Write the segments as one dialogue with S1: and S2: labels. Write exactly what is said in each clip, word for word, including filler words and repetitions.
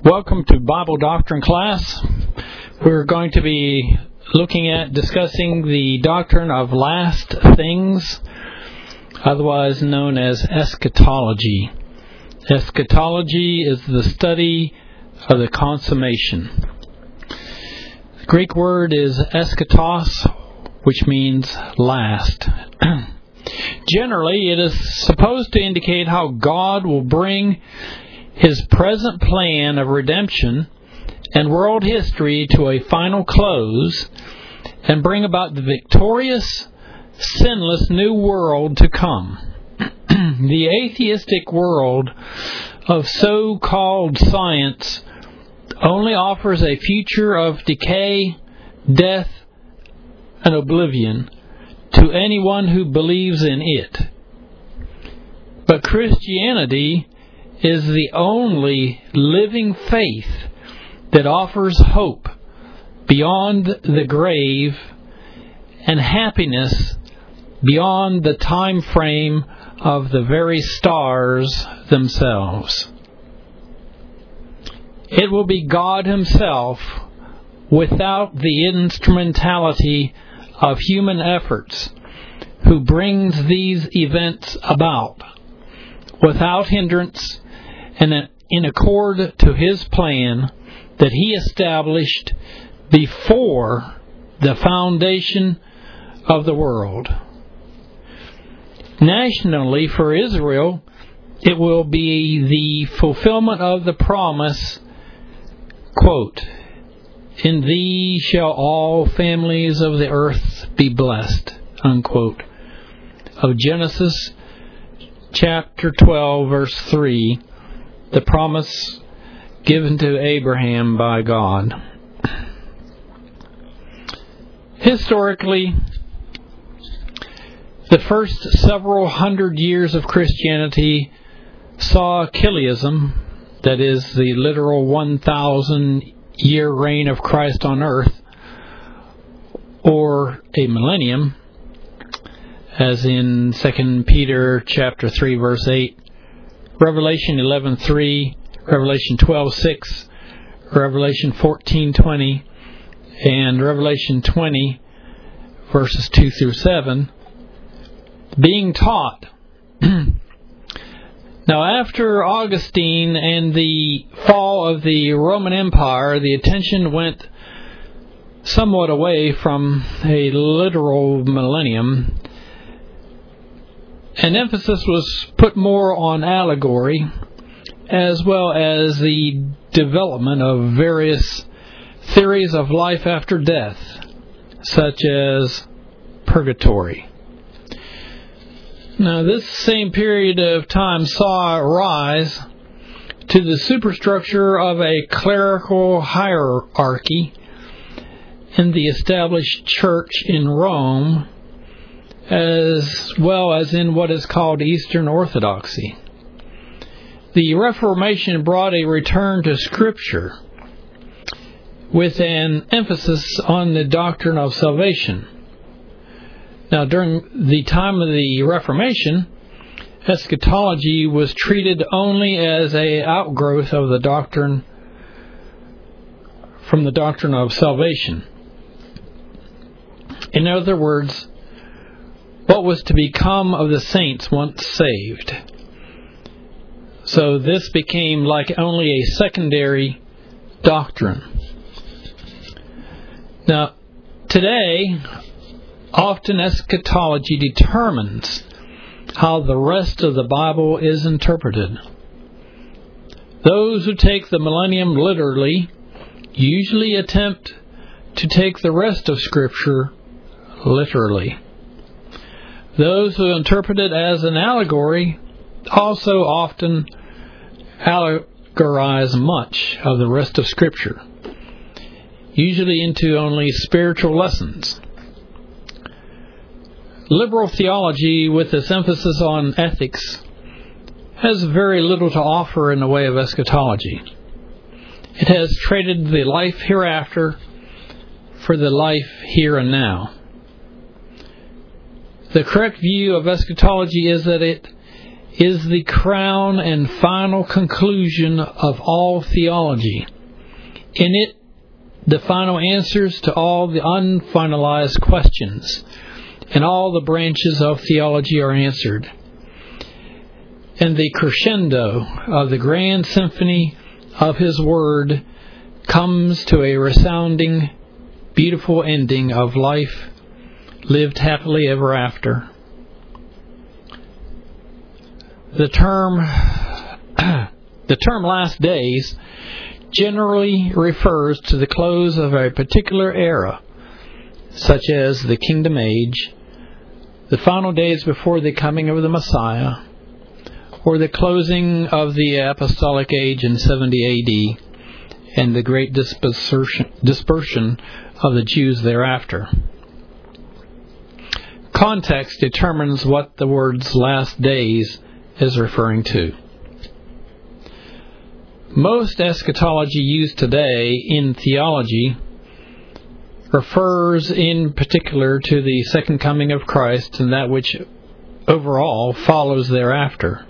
S1: Welcome to Bible Doctrine class. We're going to be looking at discussing the doctrine of last things, otherwise known as eschatology. Eschatology is the study of the consummation. The Greek word is eschatos, which means last. Generally, it is supposed to indicate how God will bring His present plan of redemption and world history to a final close and bring about the victorious, sinless new world to come. The atheistic world of so-called science only offers a future of decay, death, and oblivion to anyone who believes in it. But Christianity is the only living faith that offers hope beyond the grave and happiness beyond the time frame of the very stars themselves. It will be God Himself, without the instrumentality of human efforts, who brings these events about, without hindrance and in accord to His plan that He established before the foundation of the world. Nationally, for Israel, it will be the fulfillment of the promise, quote, "In thee shall all families of the earth be blessed," unquote, of Genesis chapter twelve, verse three, the promise given to Abraham by God. Historically, the first several hundred years of Christianity saw Chiliasm, that is, the literal one thousand year reign of Christ on earth, or a millennium, as in Second Peter chapter three, verse eight, Revelation eleven three, Revelation twelve six, Revelation fourteen twenty, and Revelation twenty, verses two through seven, being taught. Now, after Augustine and the fall of the Roman Empire, the attention went somewhat away from a literal millennium, and emphasis was put more on allegory, as well as the development of various theories of life after death, such as purgatory. Now, this same period of time saw a rise to the superstructure of a clerical hierarchy in the established church in Rome, as well as in what is called Eastern Orthodoxy. The Reformation brought a return to Scripture with an emphasis on the doctrine of salvation. Now, during the time of the Reformation, eschatology was treated only as an outgrowth of the doctrine from the doctrine of salvation. In other words, what was to become of the saints once saved. So this became like only a secondary doctrine. Now, today, often eschatology determines how the rest of the Bible is interpreted. Those who take the millennium literally usually attempt to take the rest of Scripture literally. Those who interpret it as an allegory also often allegorize much of the rest of Scripture, usually into only spiritual lessons. Liberal theology, with its emphasis on ethics, has very little to offer in the way of eschatology. It has traded the life hereafter for the life here and now. The correct view of eschatology is that it is the crown and final conclusion of all theology. In it, the final answers to all the unfinalized questions and all the branches of theology are answered. And the crescendo of the grand symphony of His Word comes to a resounding, beautiful ending of life lived happily ever after. The term, the term last days generally refers to the close of a particular era, such as the Kingdom Age, the final days before the coming of the Messiah, or the closing of the Apostolic Age in seventy A D, and the great dispersion, dispersion of the Jews thereafter. Context determines what the words last days is referring to. Most eschatology used today in theology refers in particular to the second coming of Christ and that which overall follows thereafter.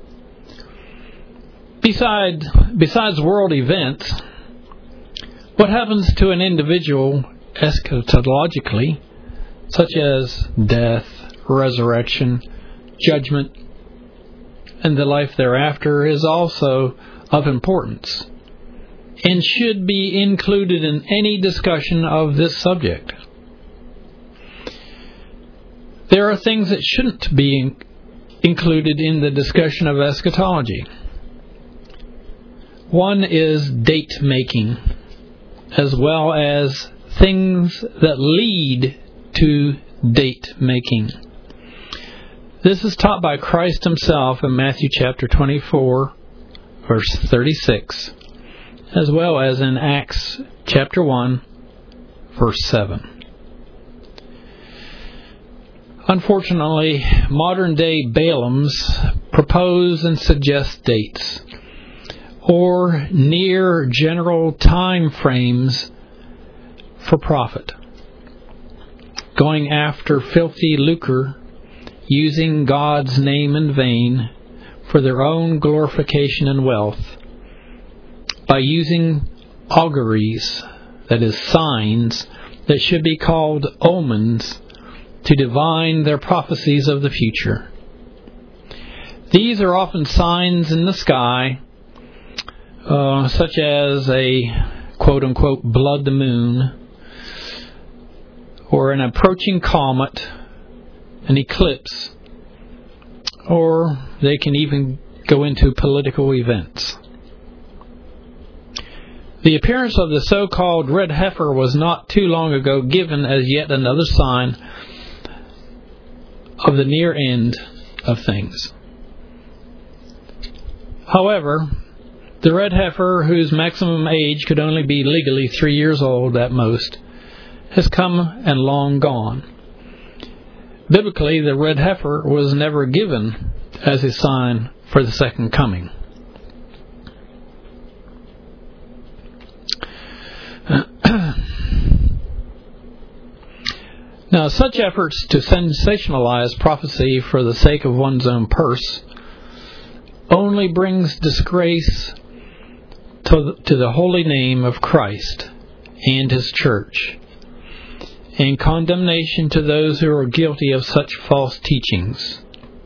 S1: Besides, besides world events, what happens to an individual eschatologically, such as death, resurrection, judgment, and the life thereafter, is also of importance and should be included in any discussion of this subject. There are things that shouldn't be included in the discussion of eschatology. One is date making, as well as things that lead to date making. This is taught by Christ Himself in Matthew chapter twenty-four, verse thirty-six, as well as in Acts chapter one, verse seven. Unfortunately, modern-day Balaams propose and suggest dates, or near general time frames for profit, going after filthy lucre, using God's name in vain for their own glorification and wealth, by using auguries, that is, signs that should be called omens, to divine their prophecies of the future. These are often signs in the sky, uh, such as a quote-unquote blood moon, or an approaching comet, an eclipse, or they can even go into political events. The appearance of the so-called red heifer was not too long ago given as yet another sign of the near end of things. However, the red heifer, whose maximum age could only be legally three years old at most, has come and long gone. Biblically, the red heifer was never given as a sign for the second coming. Now, such efforts to sensationalize prophecy for the sake of one's own purse only brings disgrace to the, to the holy name of Christ and His church, and condemnation to those who are guilty of such false teachings.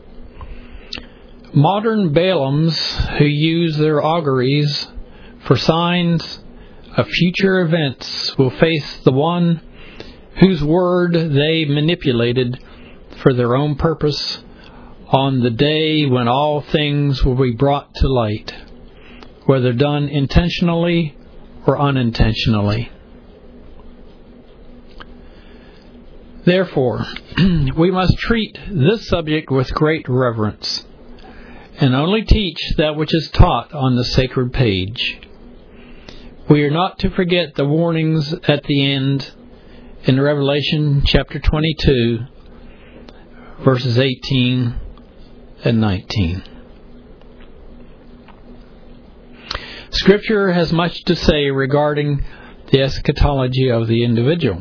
S1: Modern Balaams who use their auguries for signs of future events will face the one whose word they manipulated for their own purpose on the day when all things will be brought to light, whether done intentionally or unintentionally. Therefore, we must treat this subject with great reverence, and only teach that which is taught on the sacred page. We are not to forget the warnings at the end in Revelation chapter twenty-two, verses eighteen and nineteen. Scripture has much to say regarding the eschatology of the individual.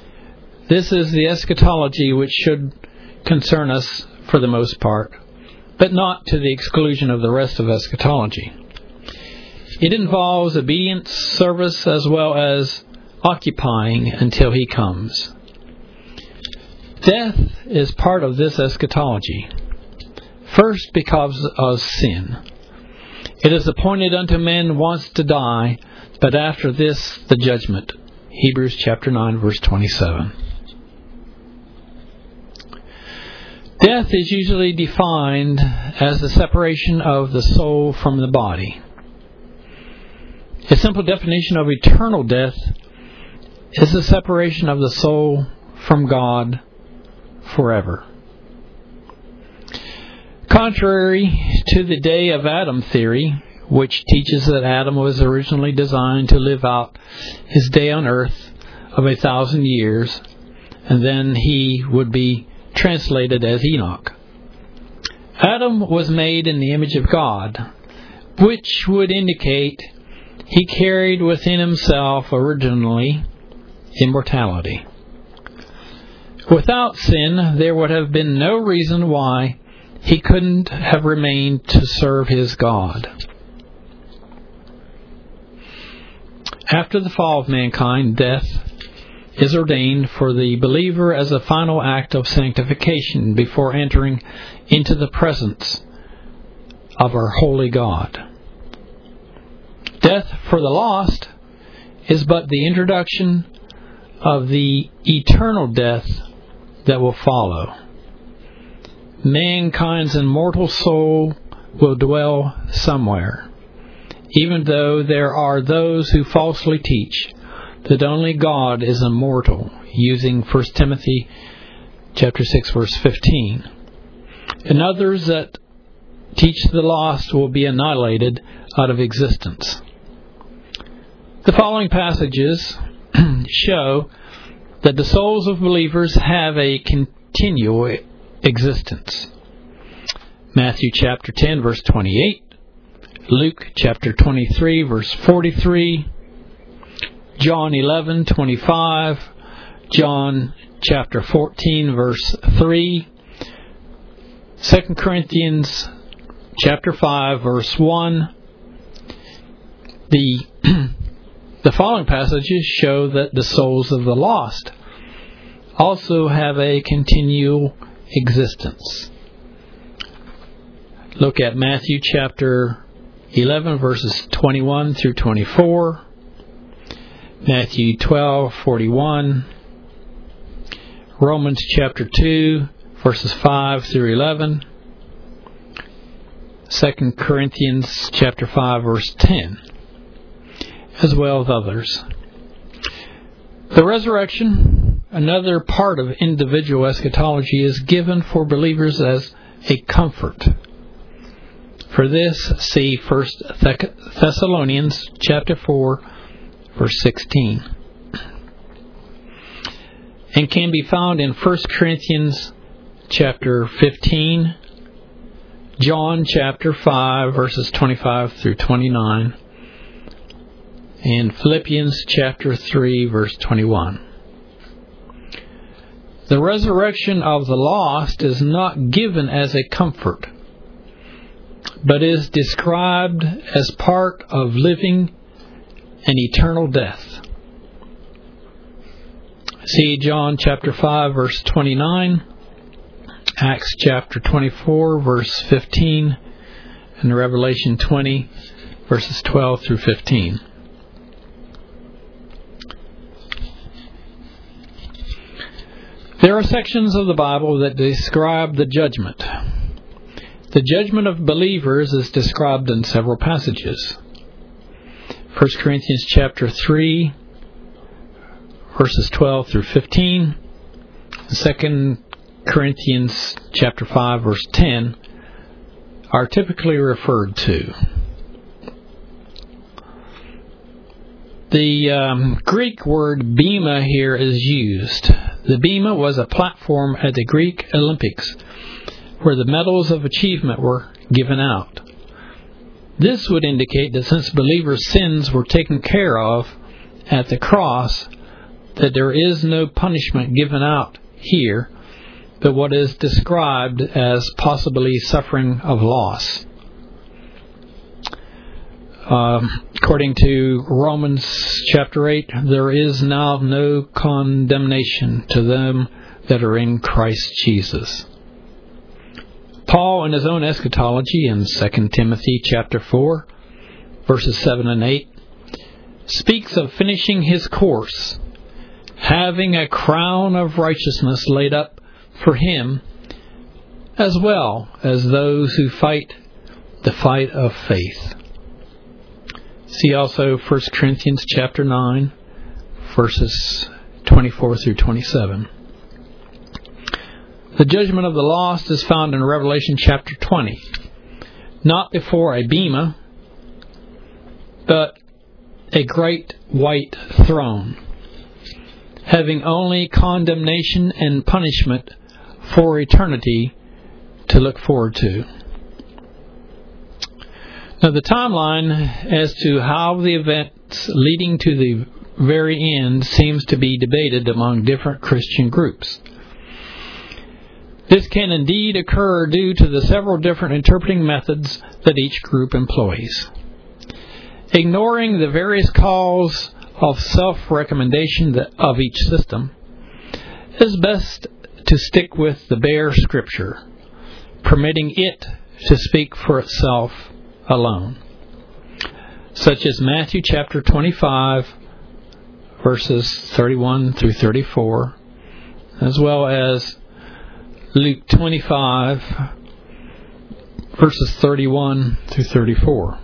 S1: This is the eschatology which should concern us for the most part, but not to the exclusion of the rest of eschatology. It involves obedience, service, as well as occupying until He comes. Death is part of this eschatology. First, because of sin. It is appointed unto men once to die, but after this, the judgment. Hebrews chapter nine, verse twenty-seven. Death is usually defined as the separation of the soul from the body. A simple definition of eternal death is the separation of the soul from God forever. Contrary to the day of Adam theory, which teaches that Adam was originally designed to live out his day on earth of a thousand years, and then he would be translated as Enoch. Adam was made in the image of God, which would indicate he carried within himself originally immortality. Without sin, there would have been no reason why he couldn't have remained to serve his God. After the fall of mankind, death is ordained for the believer as a final act of sanctification before entering into the presence of our holy God. Death for the lost is but the introduction of the eternal death that will follow. Mankind's immortal soul will dwell somewhere, even though there are those who falsely teach that only God is immortal, using First Timothy chapter six, verse fifteen, and others that teach the lost will be annihilated out of existence. The following passages show that the souls of believers have a continual existence. Matthew chapter ten, verse twenty-eight, Luke chapter twenty-three, verse forty-three, John eleven, twenty-five, John chapter fourteen, verse three, Second Corinthians chapter five, verse one. The The following passages show that the souls of the lost also have a continual existence. Look at Matthew chapter eleven, verses twenty-one through twenty-four, Matthew twelve, forty-one, Romans chapter two, verses five through eleven, Second Corinthians chapter five, verse ten. As well as others. The resurrection, another part of individual eschatology, is given for believers as a comfort. For this, see First Thessalonians chapter four, verse sixteen, and can be found in First Corinthians chapter fifteen, John chapter five, verses twenty-five through twenty-nine, and Philippians chapter three, verse twenty-one. The resurrection of the lost is not given as a comfort, but is described as part of living an eternal death. See John chapter five, verse twenty-nine, Acts chapter twenty-four, verse fifteen, and Revelation twenty, verses twelve through fifteen. There are sections of the Bible that describe the judgment. The judgment of believers is described in several passages. First Corinthians chapter three, verses twelve through fifteen, Second Corinthians chapter five, verse ten are typically referred to. The um, Greek word bema here is used. The bema was a platform at the Greek Olympics where the medals of achievement were given out. This would indicate that since believers' sins were taken care of at the cross, that there is no punishment given out here, but what is described as possibly suffering of loss. Uh, according to Romans chapter eight, there is now no condemnation to them that are in Christ Jesus. Paul, in his own eschatology in Second Timothy chapter four, verses seven and eight, speaks of finishing his course, having a crown of righteousness laid up for him, as well as those who fight the fight of faith. See also First Corinthians chapter nine, verses twenty-four through twenty-seven. The judgment of the lost is found in Revelation chapter twenty, not before a bema, but a great white throne, having only condemnation and punishment for eternity to look forward to. Now, the timeline as to how the events leading to the very end seems to be debated among different Christian groups. This can indeed occur due to the several different interpreting methods that each group employs. Ignoring the various calls of self-recommendation of each system, it is best to stick with the bare Scripture, permitting it to speak for itself alone, such as Matthew chapter twenty-five, verses thirty-one through thirty-four, as well as Luke twenty-five, verses thirty-one through thirty-four.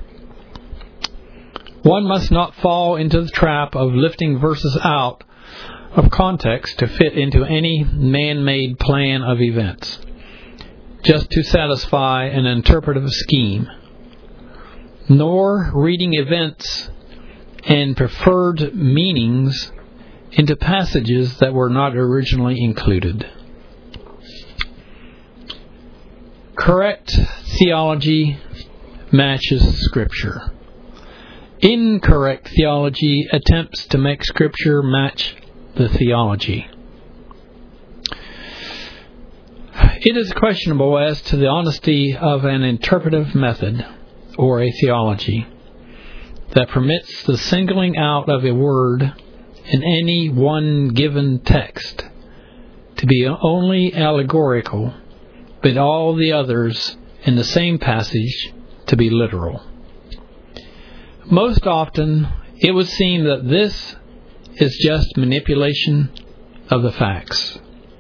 S1: One must not fall into the trap of lifting verses out of context to fit into any man-made plan of events, just to satisfy an interpretive scheme, nor reading events and preferred meanings into passages that were not originally included. Correct theology matches Scripture. Incorrect theology attempts to make Scripture match the theology. It is questionable as to the honesty of an interpretive method or a theology that permits the singling out of a word in any one given text to be only allegorical, but all the others in the same passage to be literal. Most often, it would seem that this is just manipulation of the facts.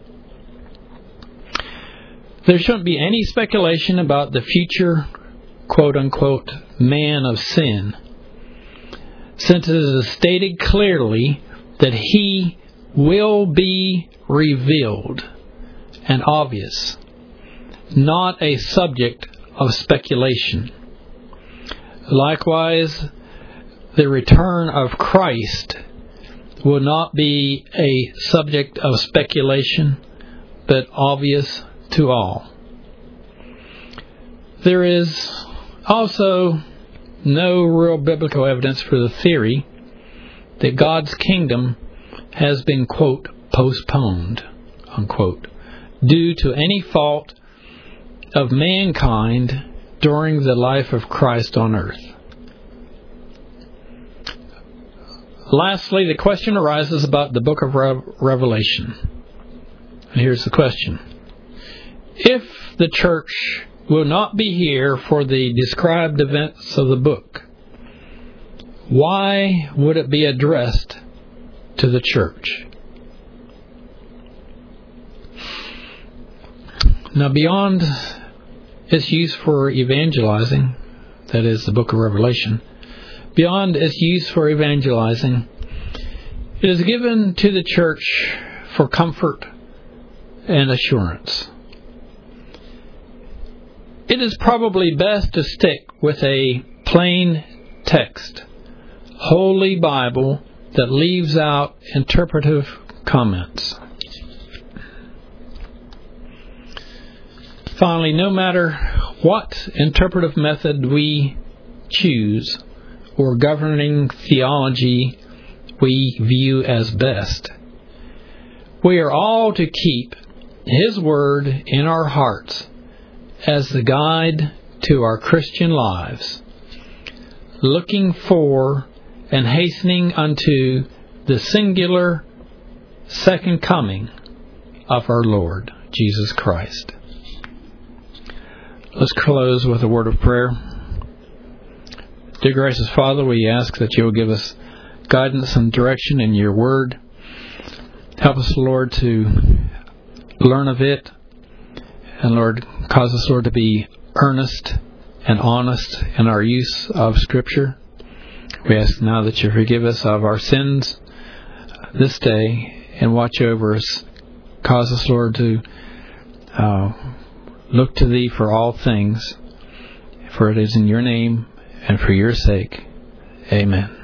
S1: There shouldn't be any speculation about the future, quote-unquote, man of sin, since it is stated clearly that he will be revealed and obvious, not a subject of speculation. Likewise, the return of Christ will not be a subject of speculation, but obvious to all. There is also no real biblical evidence for the theory that God's kingdom has been, quote, postponed, unquote, due to any fault of mankind during the life of Christ on earth. Lastly, the question arises about the book of Re- Revelation. And here's the question. If the church will not be here for the described events of the book, why would it be addressed to the church? Now, beyond its use for evangelizing, that is the book of Revelation, beyond its use for evangelizing, it is given to the church for comfort and assurance. It is probably best to stick with a plain text, Holy Bible, that leaves out interpretive comments. Finally, no matter what interpretive method we choose or governing theology we view as best, we are all to keep His Word in our hearts as the guide to our Christian lives, looking for and hastening unto the singular second coming of our Lord Jesus Christ. Let's close with a word of prayer. Dear gracious Father, we ask that you will give us guidance and direction in your word. Help us, Lord, to learn of it. And Lord, cause us, Lord, to be earnest and honest in our use of Scripture. We ask now that you forgive us of our sins this day and watch over us. Cause us, Lord, to uh, look to Thee for all things. For it is in your name and for your sake. Amen.